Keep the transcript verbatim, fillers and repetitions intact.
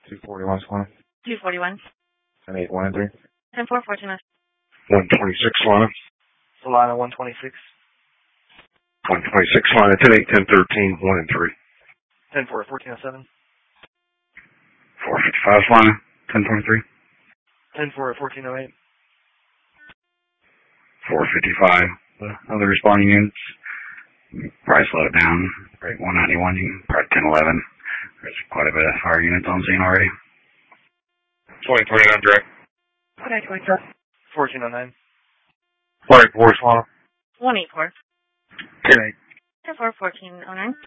two forty-one, Solana. two forty-one. ten eight, one and three. ten four, fourteen. one twenty-six, Solana. Solana, one twenty-six. one twenty-six, Solana. ten eight, ten thirteen, one and three. ten four, fourteen oh seven. four fifty-five, Solana. ten twenty-three. ten four, fourteen oh eight. four fifty-five. The other responding units. Probably slow it down. Right, one ninety-one, probably ten eleven. There's quite a bit of fire units on scene already. twenty twenty-nine direct. Okay, twenty-four. fourteen oh nine. one eighty-four, Solana. one eighty-four. ten eight. ten four, fourteen oh nine.